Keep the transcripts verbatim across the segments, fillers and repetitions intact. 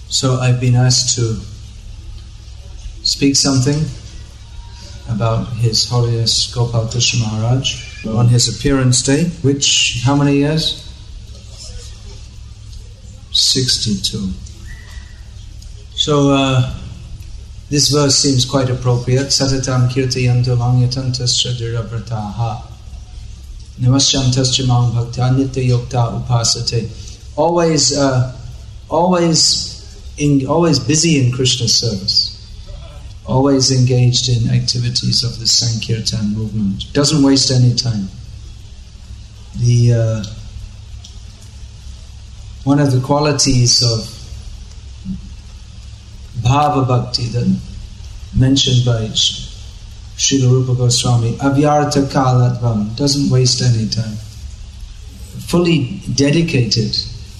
So I've been asked to speak something about His Holiness Gopal Krishna Maharaj on his appearance day, which, how many years? sixty-two. So uh, this verse seems quite appropriate. Satatam kirtayanto vangyatantascha dhiravrataha namasyamtascha mam bhakta nitya yokta upasate. Always, uh, always, in, always busy in Krishna's service. Always engaged in activities of the Sankirtan movement. Doesn't waste any time. The uh, one of the qualities of Bhava Bhakti that mentioned by Srila Rupa Goswami, Avyartha Kalatvam, doesn't waste any time. Fully dedicated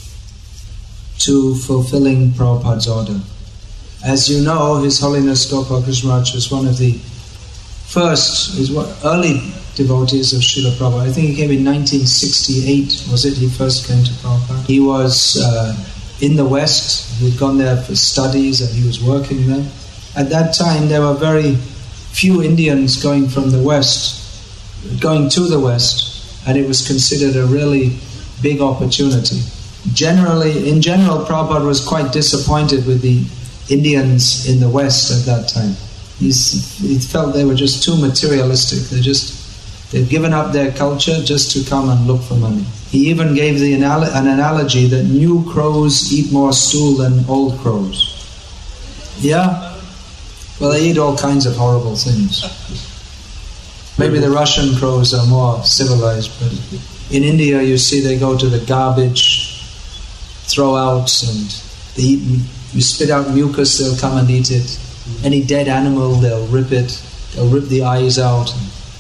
to fulfilling Prabhupada's order. As you know, His Holiness Gopal Krishna Maharaj was one of the first, is what early devotees of Srila Prabhupada. I think he came in nineteen sixty-eight, was it? He first came to Prabhupada. He was uh, in the West. He'd gone there for studies and he was working there. At that time, there were very few Indians going from the West, going to the West, and it was considered a really big opportunity. Generally, in general, Prabhupada was quite disappointed with the Indians in the West at that time. He's, he felt they were just too materialistic. They just they'd given up their culture just to come and look for money. He even gave the anal- an analogy that new crows eat more stool than old crows. Yeah? Well, they eat all kinds of horrible things. Maybe the Russian crows are more civilized, but in India you see they go to the garbage throw-outs and they eat. You spit out mucus, they'll come and eat it. Any dead animal, they'll rip it. They'll rip the eyes out.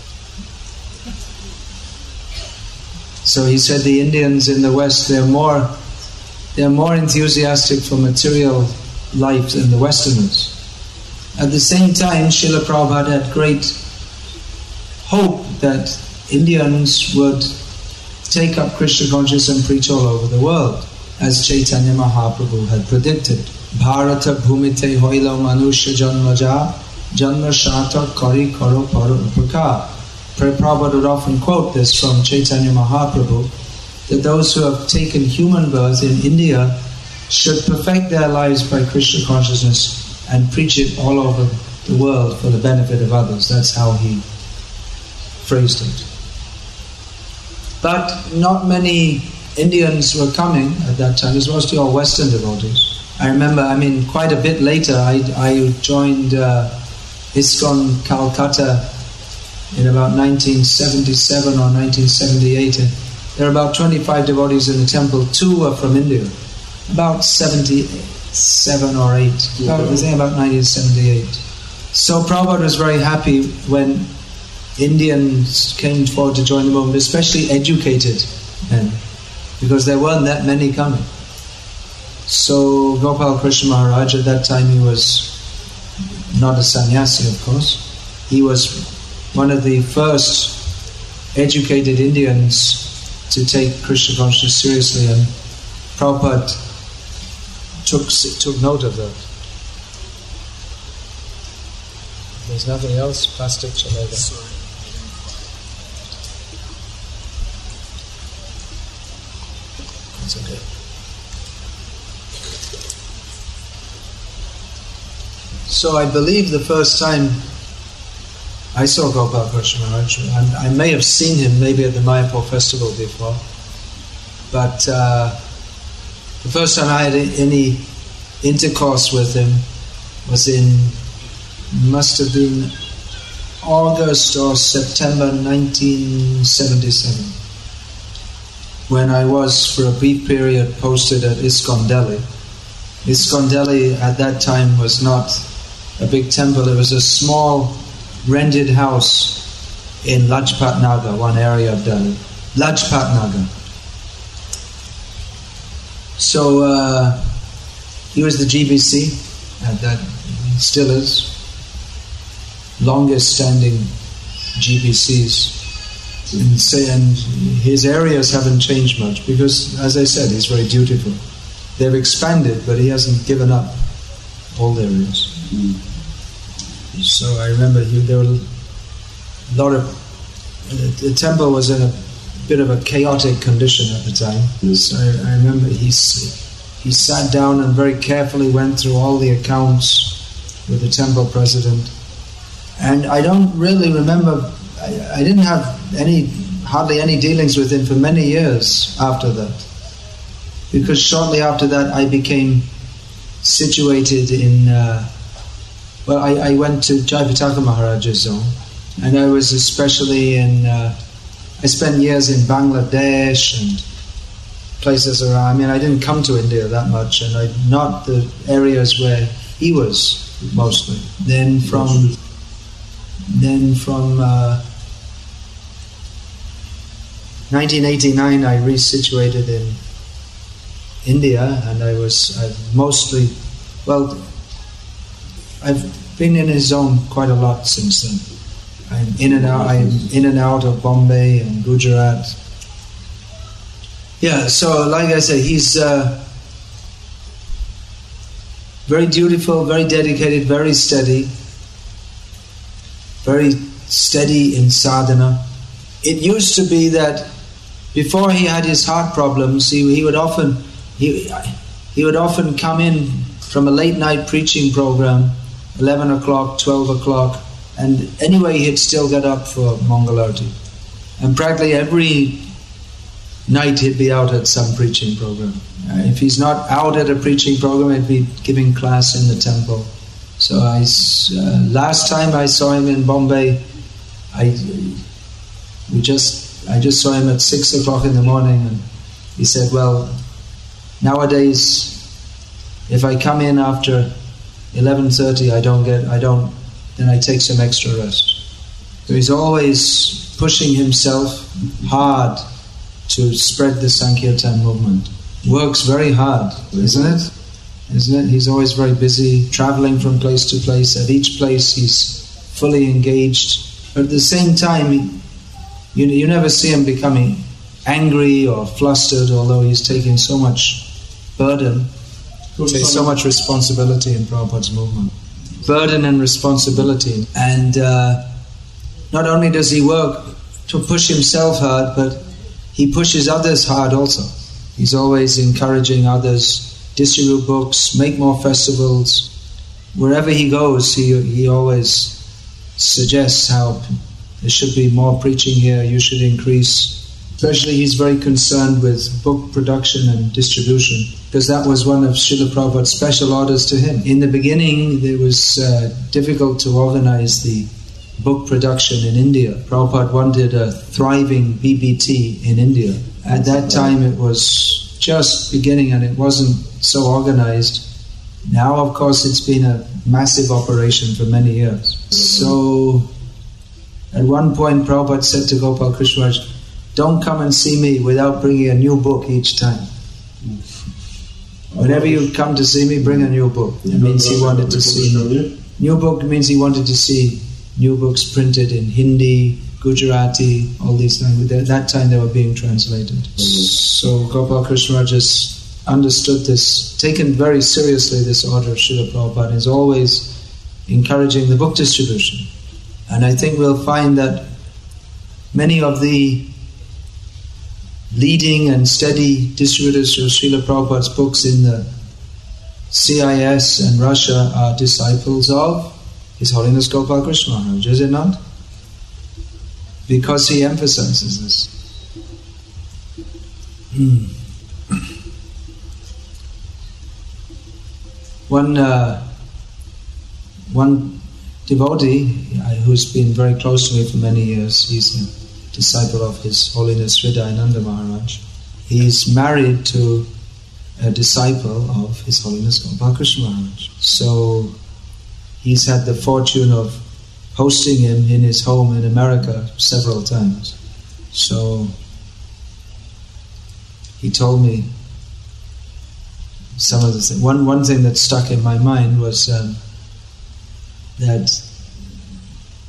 So he said the Indians in the West, they're more, they're more enthusiastic for material life than the Westerners. At the same time, Srila Prabhupada had great hope that Indians would take up Krishna consciousness and preach all over the world, as Chaitanya Mahaprabhu had predicted. Bharata bhumite hoilo manusya janmaja janma shata kari karo paro upaka. Prabhupada would often quote this from Chaitanya Mahaprabhu, that those who have taken human birth in India should perfect their lives by Krishna consciousness and preach it all over the world for the benefit of others. That's how he phrased it. But not many Indians were coming at that time. It was mostly all Western devotees. I remember, I mean, quite a bit later, I, I joined uh, ISKCON Calcutta in about nineteen seventy-seven or nineteen seventy-eight. And there were about twenty-five devotees in the temple. Two were from India. About seventy-seven or eight. About, I think about nineteen seventy-eight. So Prabhupada was very happy when Indians came forward to join the movement, especially educated men, because there weren't that many coming. So Gopal Krishna Maharaj, at that time he was not a sannyasi, of course. He was one of the first educated Indians to take Krishna consciousness seriously, and Prabhupada took, took note of that. There's nothing else? Plastic, shall I go? Sorry. It's okay. So I believe the first time I saw Gopal Krishna Maharaj, and I may have seen him maybe at the Mayapur festival before, but uh, the first time I had any intercourse with him was in, must have been August or September nineteen seventy-seven, when I was for a brief period posted at ISKCON Delhi. ISKCON Delhi at that time was not a big temple. It was a small rented house in Lajpat Nagar, one area of Delhi. Lajpat Nagar. So uh, he was the G B C at that, he still is, longest standing G B Cs. And his areas haven't changed much because, as I said, he's very dutiful. they've expanded, but he hasn't given up old areas. Mm. So I remember he, there were a lot of... Uh, the temple was in a bit of a chaotic condition at the time. Mm. So I, I remember he, he sat down and very carefully went through all the accounts with the temple president. And I don't really remember... I, I didn't have any, hardly any dealings with him for many years after that. Because shortly after that I became situated in... Uh, well, I, I went to Jayapataka Maharaja's zone, and I was especially in... Uh, I spent years in Bangladesh and places around. I mean, I didn't come to India that much, and I not the areas where he was mostly. Then from... Then from... Uh, nineteen eighty-nine I resituated in India, and I was I've mostly, well, I've been in his zone quite a lot since then. I'm in and out. I'm in and out of Bombay and Gujarat. Yeah, so like I say, he's uh, very dutiful, very dedicated, very steady, very steady in sadhana. It used to be that before he had his heart problems, he, he would often he he would often come in from a late night preaching program, eleven o'clock, twelve o'clock, and anyway he'd still get up for Mangalarti. And practically every night he'd be out at some preaching program. Uh, if he's not out at a preaching program, he'd be giving class in the temple. So I uh, last time I saw him in Bombay, I we just. I just saw him at six o'clock in the morning, and he said, well, nowadays, if I come in after eleven thirty, I don't get, I don't, then I take some extra rest. So he's always pushing himself hard to spread the Sankirtan movement. Works very hard, isn't it? Isn't it? He's always very busy, traveling from place to place. At each place, he's fully engaged. But at the same time, he, You, you never see him becoming angry or flustered, although he's taking so much burden, takes so much responsibility in Prabhupada's movement. Burden and responsibility. And uh, not only does he work to push himself hard, but he pushes others hard also. He's always encouraging others, distribute books, make more festivals. Wherever he goes, he, he always suggests how there should be more preaching here, you should increase. Especially he's very concerned with book production and distribution, because that was one of Srila Prabhupada's special orders to him. In the beginning, it was uh, difficult to organize the book production in India. Prabhupada wanted a thriving B B T in India. At that time it was just beginning and it wasn't so organized. Now, of course, it's been a massive operation for many years. So... At one point, Prabhupada said to Gopal Krishna Maharaj, don't come and see me without bringing a new book each time. Whenever you come to see me, bring a new book. It means he wanted to see... New book means he wanted to see new books printed in Hindi, Gujarati, all these languages. At that time they were being translated. So Gopal Krishna Maharaj has understood this, taken very seriously this order of Srila Prabhupada, and is always encouraging the book distribution. And I think we'll find that many of the leading and steady distributors of Srila Prabhupada's books in the C I S and Russia are disciples of His Holiness Gopal Krishna Maharaj, is it not? Because he emphasizes this. Hmm. One, uh, one devotee who's been very close to me for many years, he's a disciple of His Holiness Hridayananda Maharaj. He's married to a disciple of His Holiness Gopal Krishna Maharaj. So he's had the fortune of hosting him in his home in America several times. So he told me some of the things. One, one thing that stuck in my mind was um, that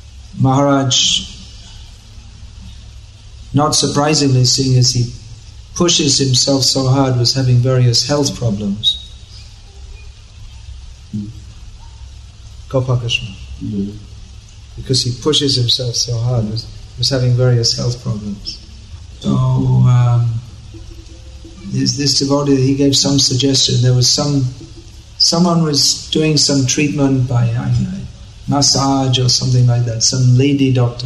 Maharaj, not surprisingly, seeing as he pushes himself so hard was having various health problems. Mm. Gopal Krishna. Mm. Because he pushes himself so hard, was, was having various health problems. So, um, this, this devotee, he gave some suggestion. There was some, someone was doing some treatment by I don't know, massage or something like that, some lady doctor.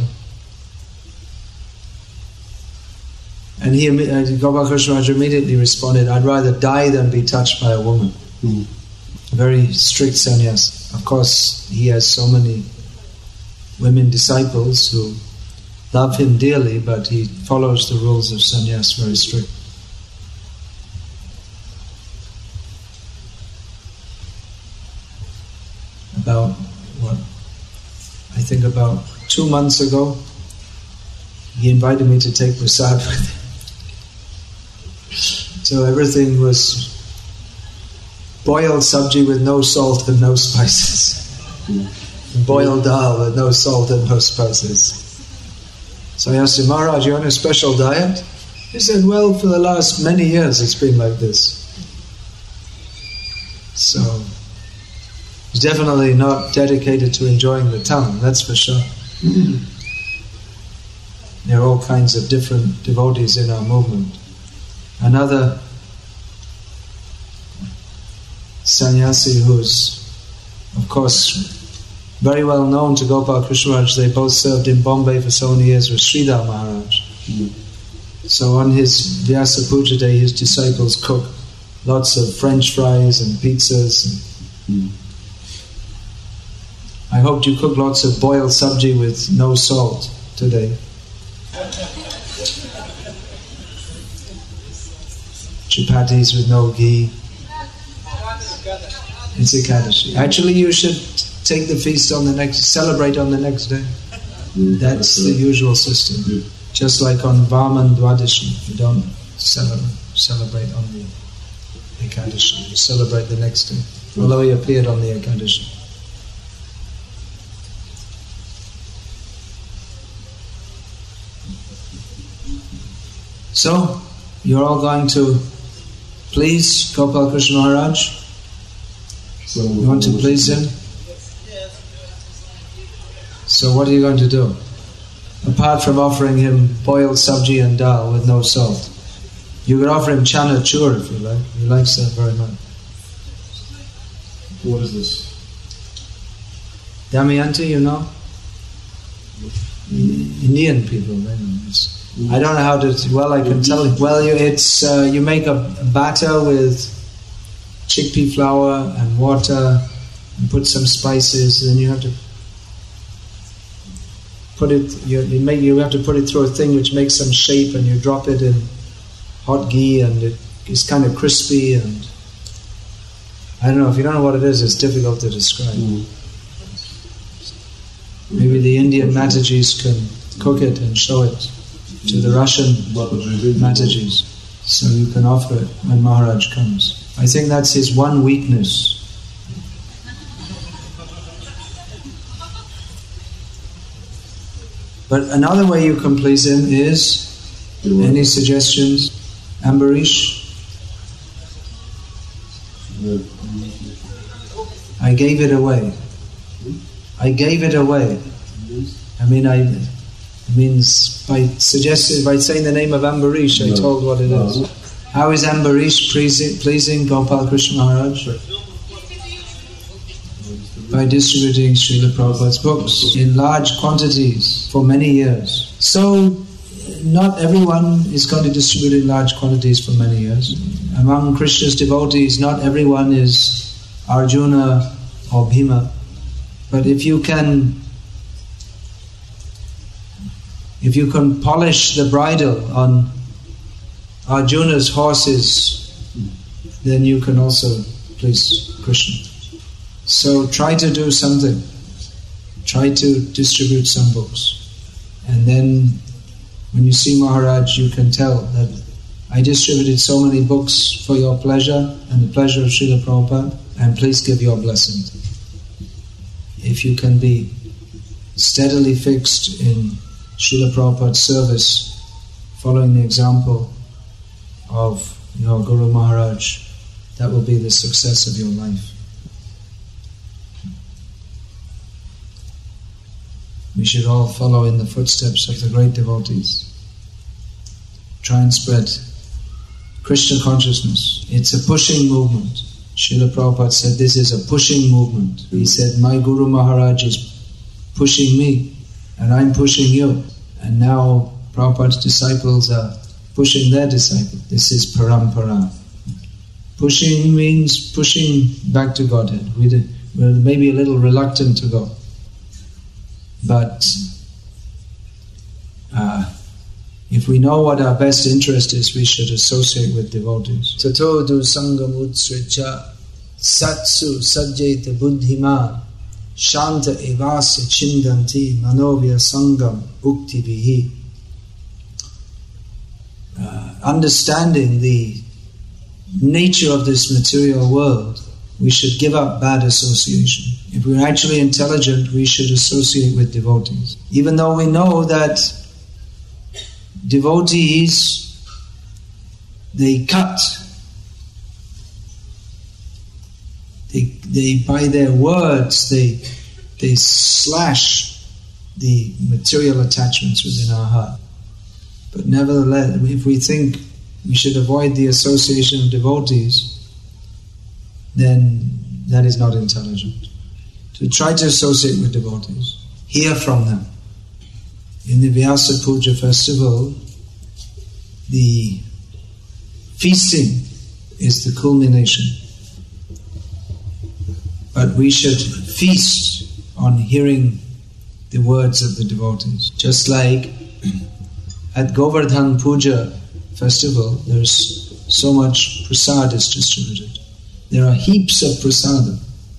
And he, uh, Gopal Krishna Maharaj immediately responded, I'd rather die than be touched by a woman. Mm. A very strict sannyas. Of course, he has so many women disciples who love him dearly, but he follows the rules of sannyas very strict. About, what, I think about two months ago, he invited me to take prasad with him. So everything was boiled sabji with no salt and no spices. Mm. Boiled dal with no salt and no spices. So I asked him, Maharaj, you on a special diet? He said, well, for the last many years it's been like this. So he's definitely not dedicated to enjoying the tongue, that's for sure. Mm. There are all kinds of different devotees in our movement. Another sannyasi who's, of course, very well known to Gopal Krishna Maharaj, they both served in Bombay for so many years, with Sridhar Maharaj. Mm. So on his Vyasa Puja day, his disciples cook lots of French fries and pizzas. And Mm. I hoped you cook lots of boiled sabji with no salt today. Chapatis with no ghee. It's Ekadashi. Actually, you should take the feast on the next, celebrate on the next day. Mm. That's the usual system. Mm. Just like on Vaman Dwadashi, you don't celebrate, celebrate on the Ekadashi. You celebrate the next day, although he appeared on the Ekadashi. So, you're all going to please Gopal Krishna Maharaj? So You want to please him? So what are you going to do? Apart from offering him boiled sabji and dal with no salt, you could offer him chana chur if you like. He likes that very much. What is this? Damayanti, you know? Indian people, they know. It's, I don't know how to. Well, I can tell you. Well, you, it's uh, you make a, a batter with chickpea flour and water, and put some spices. And then you have to put it. You, you make. You have to put it through a thing which makes some shape, and you drop it in hot ghee, and it, it's kind of crispy. And I don't know if you don't know what it is. It's difficult to describe. Mm. Maybe the Indian Matajis can cook it and show it to the Russian Matajis, so you can offer it when Maharaj comes. I think that's his one weakness. But another way you can please him is, any suggestions? Ambarish? I gave it away. I gave it away. I mean, I... It means by suggesting, by saying the name of Ambarish, I No. told what it is. No. How is Ambarish pleasing, pleasing Gopal Krishna Maharaj? By distributing Srila Prabhupada's books in large quantities for many years. So, not everyone is going to distribute in large quantities for many years. Among Krishna's devotees, not everyone is Arjuna or Bhima. But if you can If you can polish the bridle on Arjuna's horses, then you can also please Krishna. So try to do something. Try to distribute some books. And then when you see Maharaj, you can tell that I distributed so many books for your pleasure and the pleasure of Srila Prabhupada, and please give your blessing. If you can be steadily fixed in Srila Prabhupada's service, following the example of your Guru Maharaj, that will be the success of your life. We should all follow in the footsteps of the great devotees. Try and spread Krishna consciousness. It's a pushing movement. Srila Prabhupada said this is a pushing movement. He said, my Guru Maharaj is pushing me and I'm pushing you. And now Prabhupada's disciples are pushing their disciples. This is parampara. Pushing means pushing back to Godhead. We're maybe a little reluctant to go. But uh, if we know what our best interest is, we should associate with devotees. Tato du sangam utsricha satsu sajjeta buddhima shanta evasya chindanti manovya sangam uktivihi. Uh, understanding the nature of this material world, we should give up bad association. If we're actually intelligent, we should associate with devotees. Even though we know that devotees, they cut, they, they by their words, they, they slash the material attachments within our heart. But nevertheless, if we think we should avoid the association of devotees, then that is not intelligent. To try to associate with devotees, hear from them. In the Vyasa Puja festival, the feasting is the culmination. But we should feast on hearing the words of the devotees. Just like at Govardhan Puja festival, there's so much prasad is distributed. There are heaps of prasadam.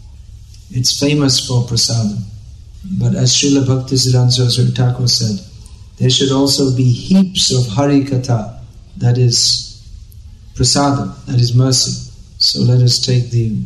It's famous for prasadam. But as Srila Bhaktisiddhanta Saraswati Thakur said, there should also be heaps of Hari Katha, that is prasadam, that is mercy. So let us take the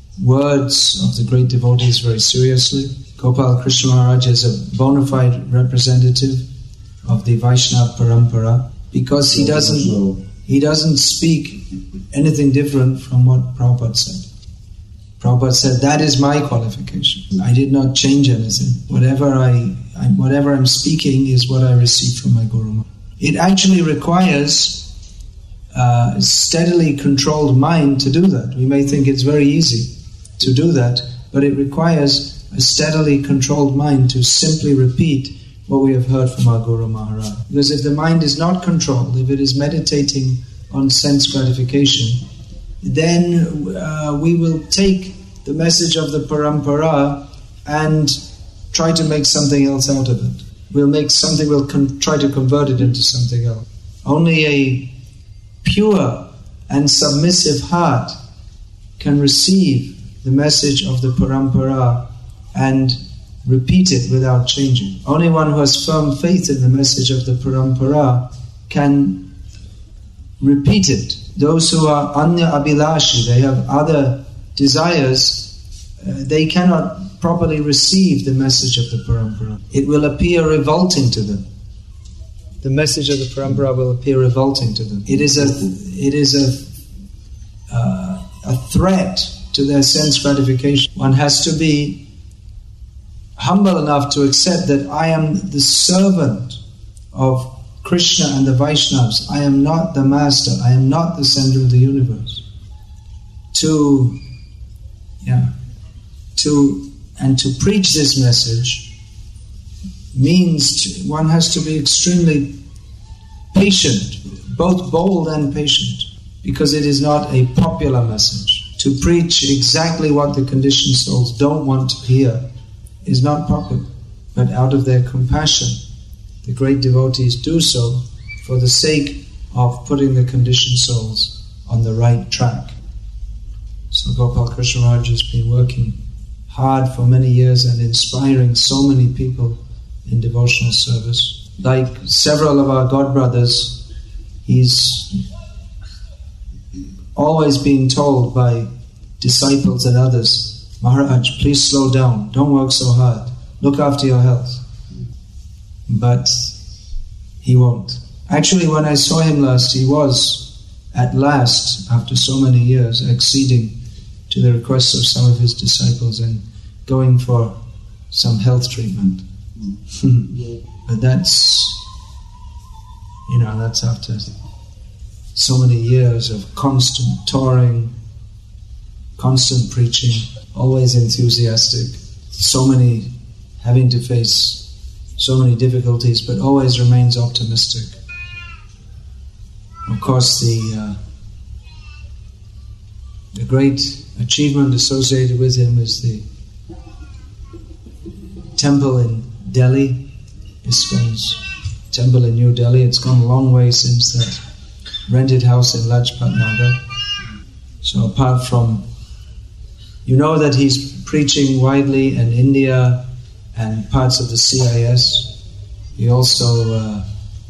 words of the great devotees very seriously. Gopal Krishna Maharaj is a bona fide representative of the Vaishnava Parampara, because he doesn't he doesn't speak anything different from what Prabhupada said. Prabhupada said, that is my qualification. I did not change anything. Whatever I, I whatever I'm speaking is what I received from my Guru. It actually requires a steadily controlled mind to do that. We may think it's very easy to do that, but it requires a steadily controlled mind to simply repeat what we have heard from our Guru Maharaj. Because if the mind is not controlled, if it is meditating on sense gratification, then uh, we will take the message of the parampara and try to make something else out of it. We'll make something, we'll con- try to convert it into something else. Only a pure and submissive heart can receive the message of the parampara and repeat it without changing. Only one who has firm faith in the message of the parampara can repeat it. Those who are anya abhilashi, they have other desires, uh, they cannot properly receive the message of the parampara. It will appear revolting to them. The message of the parampara will appear revolting to them. It is a, it is a, uh, a threat to their sense gratification. One has to be humble enough to accept that I am the servant of Krishna and the Vaishnavas. I am not the master. I am not the center of the universe. To, yeah, to and to preach this message means to, one has to be extremely patient, both bold and patient, because it is not a popular message. To preach exactly what the conditioned souls don't want to hear is not popular, but out of their compassion, the great devotees do so for the sake of putting the conditioned souls on the right track. So Gopal Krishna Maharaj has been working hard for many years and inspiring so many people in devotional service. Like several of our God brothers, he's always being told by disciples and others, Maharaj, please slow down, don't work so hard, look after your health. But he won't. Actually, when I saw him last, he was at last, after so many years, acceding to the requests of some of his disciples and going for some health treatment. But that's, you know, that's after so many years of constant touring, constant preaching, always enthusiastic, so many having to face so many difficulties, but always remains optimistic. Of course, the uh, the great achievement associated with him is the temple in Delhi, ISKCON's temple in New Delhi. It's gone a long way since that rented house in Lajpat Nagar. So apart from, you know that he's preaching widely in India and parts of the C I S. He also uh,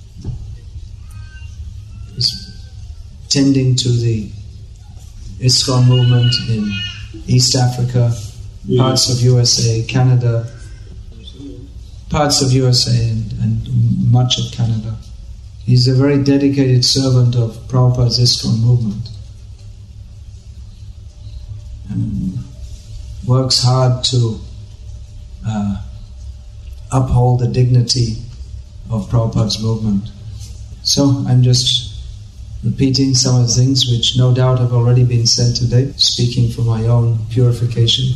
is tending to the ISKCON movement in East Africa, yeah. Parts of U S A, Canada, parts of U S A and, and much of Canada. He's a very dedicated servant of Prabhupada's ISKCON movement and works hard to uh, uphold the dignity of Prabhupada's movement. So I'm just repeating some of the things which no doubt have already been said today, speaking for my own purification.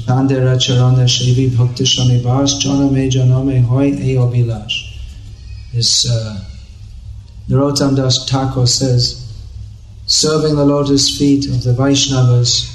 This uh, Narottam Das Thakur says, serving the lotus feet of the Vaishnavas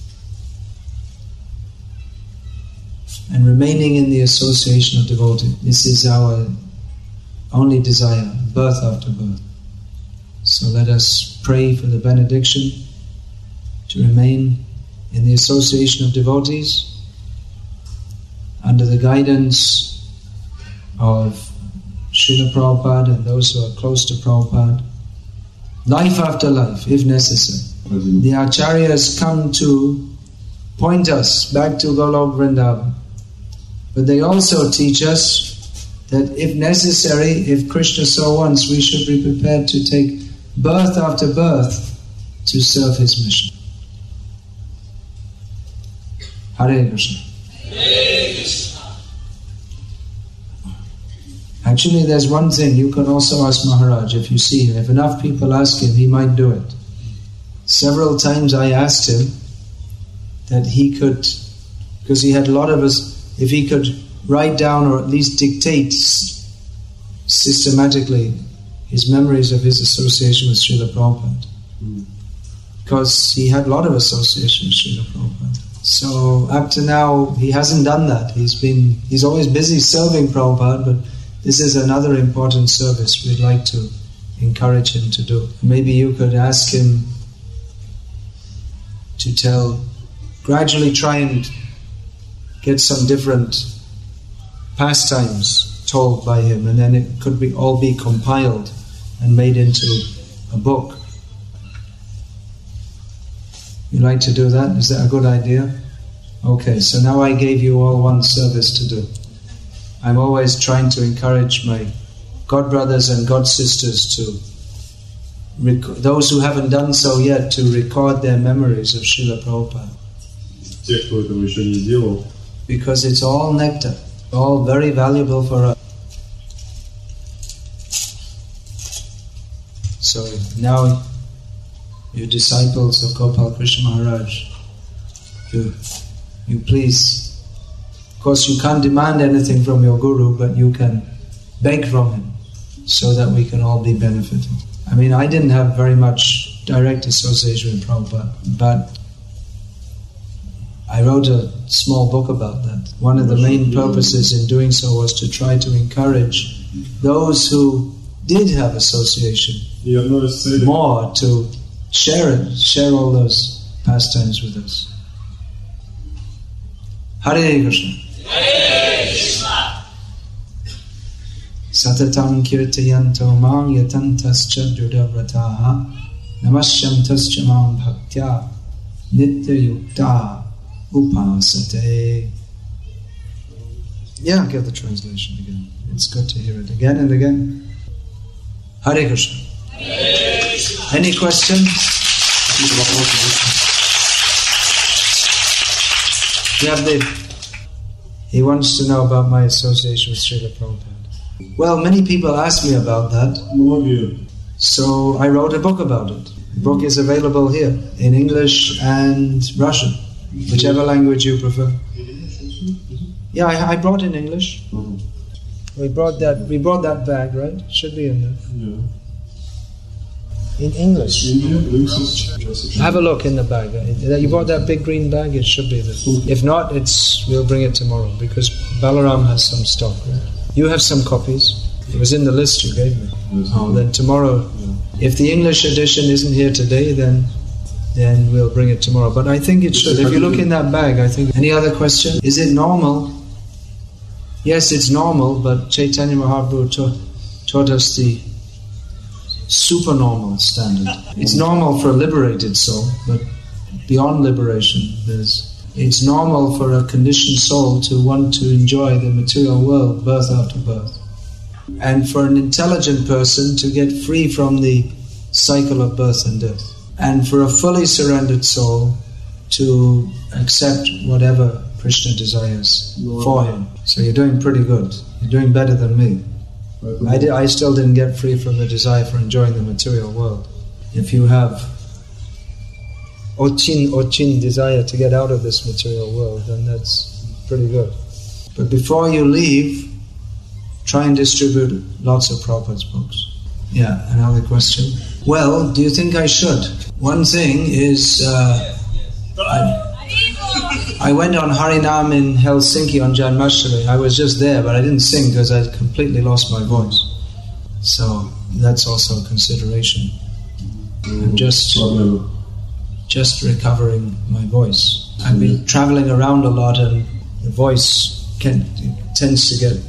and remaining in the association of devotees. This is our only desire, birth after birth. So let us pray for the benediction to remain in the association of devotees under the guidance of Srila Prabhupada and those who are close to Prabhupada. Life after life, if necessary. The Acharyas come to point us back to Golok Vrindavan. But they also teach us that if necessary, if Krishna so wants, we should be prepared to take birth after birth to serve his mission. Hare Krishna. Hare Krishna. Actually, there's one thing you can also ask Maharaj if you see him. If enough people ask him, he might do it. Several times I asked him that he could, because he had a lot of us, if he could write down or at least dictate systematically his memories of his association with Srila Prabhupada. Mm. Because he had a lot of association with Srila Prabhupada. So up to now, he hasn't done that. He's been, he's always busy serving Prabhupada, but this is another important service we'd like to encourage him to do. Maybe you could ask him to tell, gradually try and get some different pastimes told by him, and then it could be all be compiled and made into a book. You like to do that? Is that a good idea? Okay, so now I gave you all one service to do. I'm always trying to encourage my God brothers and God sisters to, rec- those who haven't done so yet, to record their memories of Srila Prabhupada. Те, кто этого еще не делал. Because it's all nectar, all very valuable for us. So now, you disciples of Gopal Krishna Maharaj, you, you please, of course you can't demand anything from your Guru, but you can beg from him so that we can all be benefited. I mean, I didn't have very much direct association with Prabhupada, but I wrote a small book about that. One of the main purposes in doing so was to try to encourage those who did have association more to share it, share all those pastimes with us. Hare Krishna. Hare Krishna. Satatam kirtayanto mang yatantascha drudavrataha namasyantascha mam bhaktya nitya yukta upasate. Yeah, get the translation again. It's good to hear it again and again. Hare Krishna. Hare Krishna. Any questions? какие-то вопросы есть? We have the, he wants to know about my association with Srila Prabhupada. Well, many people ask me about that. Многие. So I wrote a book about it. The book is available here in English and Russian, whichever language you prefer. Yeah, I, I brought in English. Uh-huh. We brought that. We brought that bag, right? Should be in there. Yeah. In English. Have a look in the bag. You bought that big green bag. It should be there. If not, it's we'll bring it tomorrow because Balaram has some stock. Right? You have some copies. It was in the list you gave me. Yes, oh, then tomorrow, if the English edition isn't here today, then then we'll bring it tomorrow. But I think it should. If you look in that bag, I think. Any other question? Is it normal? Yes, it's normal, but Chaitanya Mahaprabhu taught, taught us the supernormal standard. It's normal for a liberated soul, but beyond liberation, there's. It's normal for a conditioned soul to want to enjoy the material world, birth after birth. And for an intelligent person to get free from the cycle of birth and death. And for a fully surrendered soul to accept whatever Krishna desires for him. So you're doing pretty good. You're doing better than me. I, did, I still didn't get free from the desire for enjoying the material world. If you have ochin, ochin desire to get out of this material world, then that's pretty good. But before you leave, try and distribute lots of Prabhupada's books. Yeah, another question. Well, do you think I should? One thing is, uh, I, I went on Harinam in Helsinki on Janmashtami. I was just there, but I didn't sing because I completely lost my voice. So that's also a consideration. I'm just, just recovering my voice. I've been traveling around a lot, and the voice can, tends to get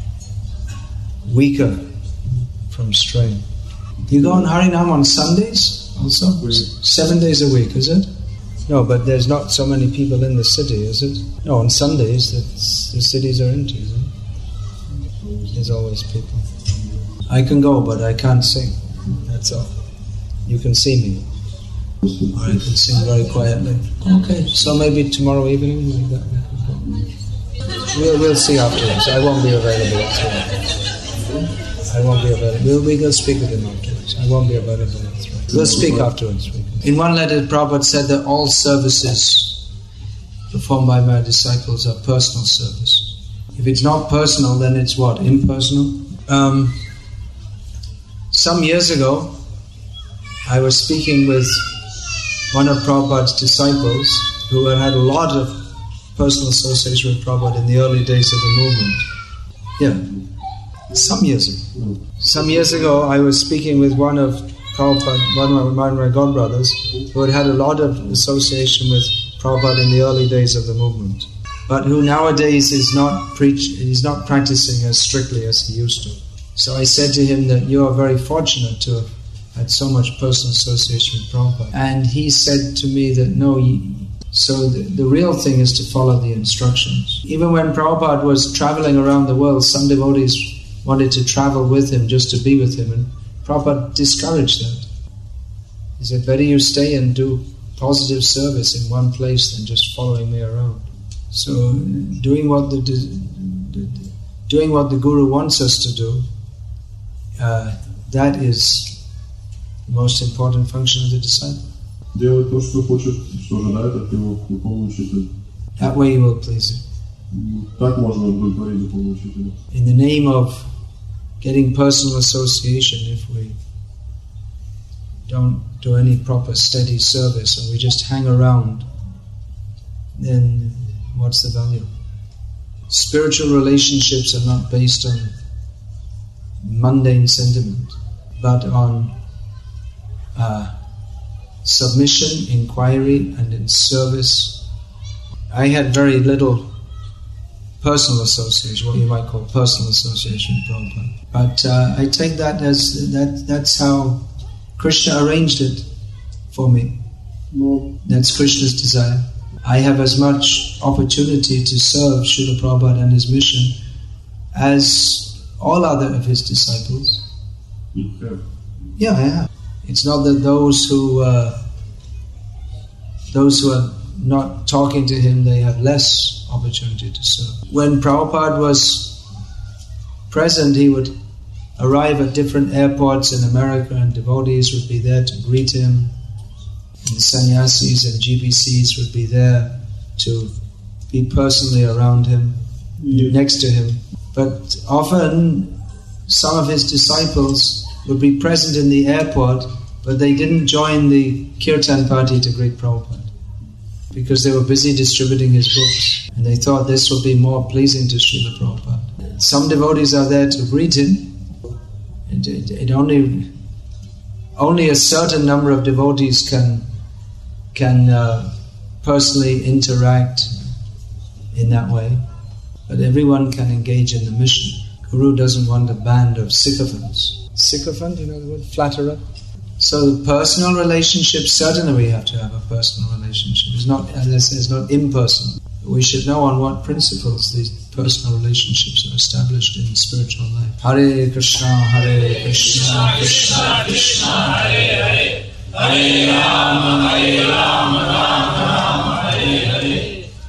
weaker from strain. You go on Harinam on Sundays also? Seven days a week, is it? No, but there's not so many people in the city, is it? No, on Sundays that's, the cities are empty, isn't it? There's always people. I can go, but I can't sing. That's all. You can see me. Or I can sing very quietly. Okay, so maybe tomorrow evening like that. We'll, we'll see afterwards. I won't be available at three. I won't be available. We'll, we'll speak with him afterwards. I won't be available at three. We'll speak afterwards. In one letter, Prabhupada said that all services performed by my disciples are personal service. If it's not personal, then it's what? Impersonal? Um, some years ago, I was speaking with one of Prabhupada's disciples who had had a lot of personal association with Prabhupada in the early days of the movement. Yeah. Some years ago. Some years ago, I was speaking with one of Prabhupada, one of my, my godbrothers, who had had a lot of association with Prabhupada in the early days of the movement, but who nowadays is not preach, he's not practicing as strictly as he used to. So I said to him that you are very fortunate to have had so much personal association with Prabhupada. And he said to me that no, you, so the, the real thing is to follow the instructions. Even when Prabhupada was traveling around the world, some devotees wanted to travel with him just to be with him, and Prabhupada discouraged that. He said, better you stay and do positive service in one place than just following me around. So doing what the doing what the Guru wants us to do, uh, that is the most important function of the disciple. Делать то, что хочет, что ожидает от него духовный учитель. That way you will please him. Так можно удовлетворить духовного учителя. In the name of getting personal association, if we don't do any proper steady service and we just hang around, then what's the value? Spiritual relationships are not based on mundane sentiment, but on uh, submission, inquiry, and in service. I had very little personal association, what you might call personal association with Prabhupada. But uh, I take that as that that's how Krishna arranged it for me. That's Krishna's desire. I have as much opportunity to serve Srila Prabhupada and his mission as all other of his disciples. Yeah, yeah I have. It's not that those who uh, those who are not talking to him, they have less opportunity to serve. When Prabhupada was present, he would arrive at different airports in America and devotees would be there to greet him. And sannyasis and G B Cs would be there to be personally around him, yeah. next to him. But often some of his disciples would be present in the airport, but they didn't join the kirtan party to greet Prabhupada because they were busy distributing his books and they thought this would be more pleasing to Srila Prabhupada. Some devotees are there to greet him. It, it, it only only a certain number of devotees can can uh, personally interact in that way, but everyone can engage in the mission. Guru doesn't want a band of sycophants. Sycophant, you know the word? Flatterer. So the personal relationship, certainly we have to have a personal relationship. It's not, as I say, it's not impersonal. We should know on what principles these personal relationships are established in spiritual life. Hare Krishna, Hare Krishna, Krishna Krishna, Hare Hare, Hare Rama, Hare Rama.